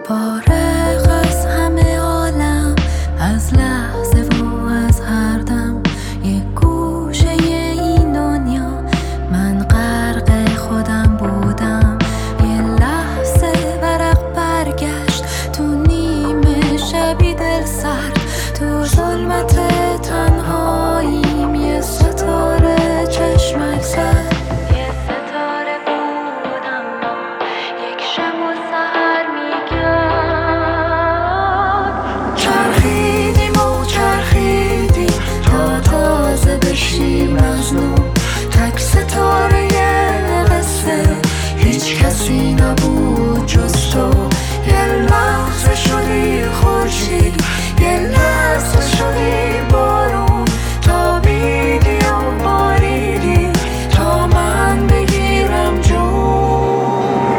فارغ از همه عالم، از لحظه و از هر دم، یک گوشه این دنیا من غرق خودم بودم. یه لحظه ورق برگشت تو نیمه شبی دل سرد، تو ظلمت تنهاییم یه ستاره چشمک زد. یه ستاره بود اما یک شب و سحر میگرد. چرخیدیم و چرخیدیم تا تازه بشیم از نو، تک ستاره قصه، هیچ کسی نبود جز تو. یه لحظه شدی خورشید، یه لحظه شدی بارون، تابیدی و باریدی تا من بگیرم جون.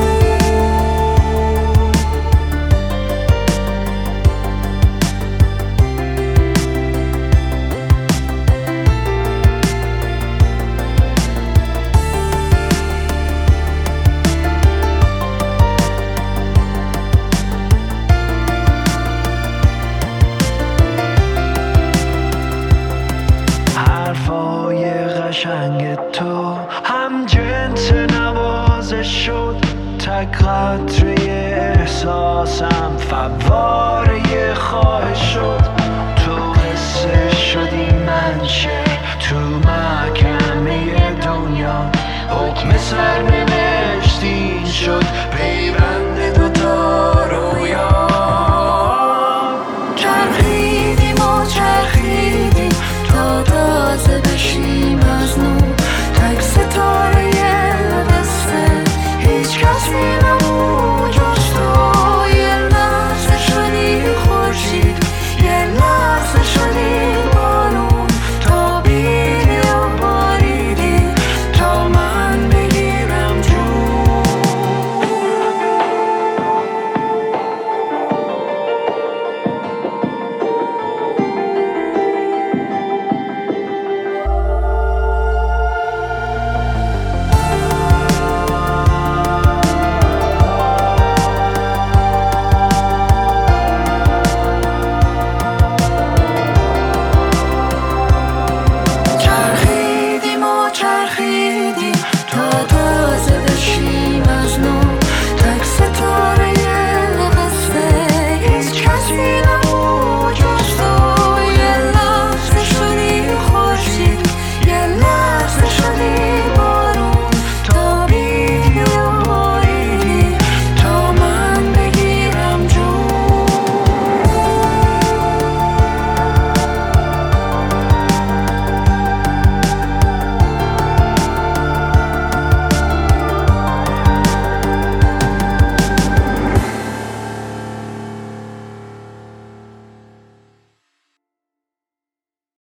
حرفای قشنگ تو هم جنس نوازش شد، تک قطره احساسم فواره خواهش شد. تو قصه شدی من شعر،